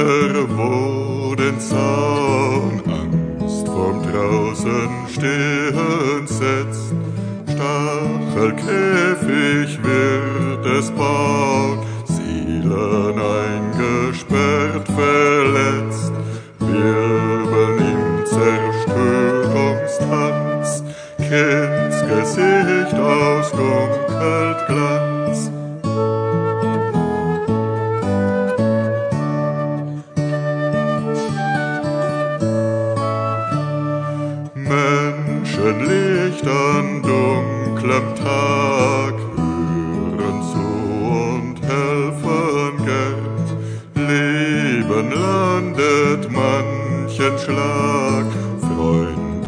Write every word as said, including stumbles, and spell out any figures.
Kinder, wo den Zaun Angst vom draußen stehen setzt. Stachelkäfig wird es bauen, Seelen eingesperrt, verletzt, wirbeln im Zerstörungstanz, Kindsgesicht ausdunkelt Glanz. Menschenlicht an dunklem Tag hören zu und helfen gern. Leben landet manchen Schlag